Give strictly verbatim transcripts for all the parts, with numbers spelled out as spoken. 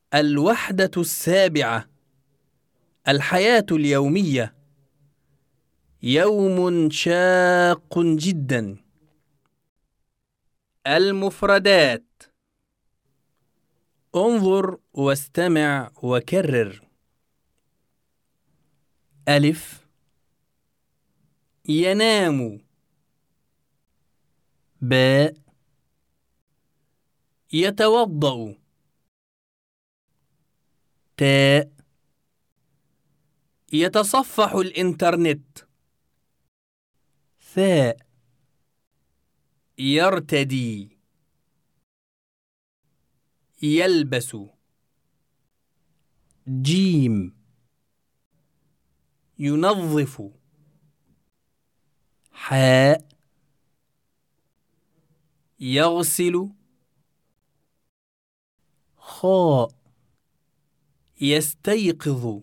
الوحدة السابعة. الحياة اليومية يوم شاق جدا. المفردات: انظر واستمع وكرر. ألف: ينام. باء: يتوضأ. تاء: يتصفح الإنترنت. ثاء: يرتدي. يلبس. جيم: ينظف. حاء: يغسل. خاء: يستيقظ.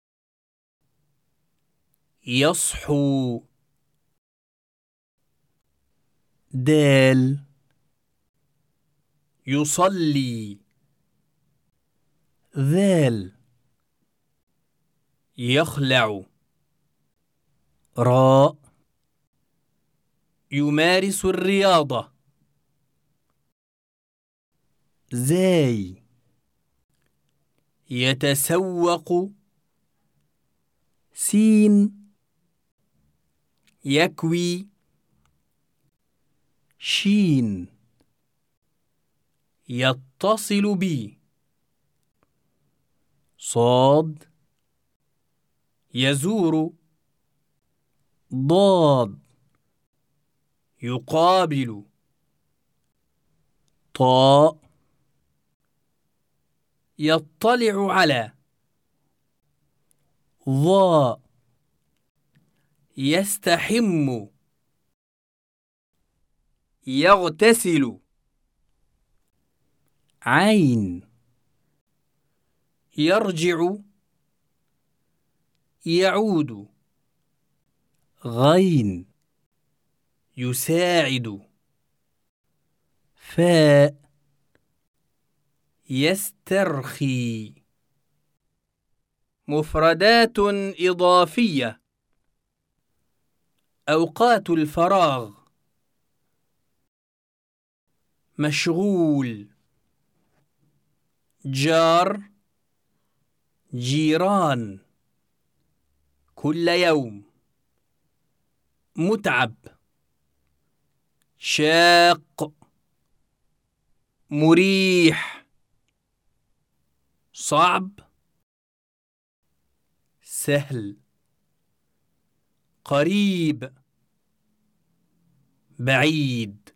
يصحو. دال: يصلي. ذال: يخلع. راء: يمارس الرياضة. زاي: يتسوق. سين: يكوي. شين: يتصل بي. صاد: يزور. ضاد: يقابل. طاء: يطلع على. ظاء: يستحم. يغتسل. عين: يرجع. يعود. غين: يساعد. فاء: يسترخي. مفردات إضافية: أوقات الفراغ: مشغول. جار. جيران. كل يوم. متعب. شاق. مريح. صعب. سهل. قريب. بعيد.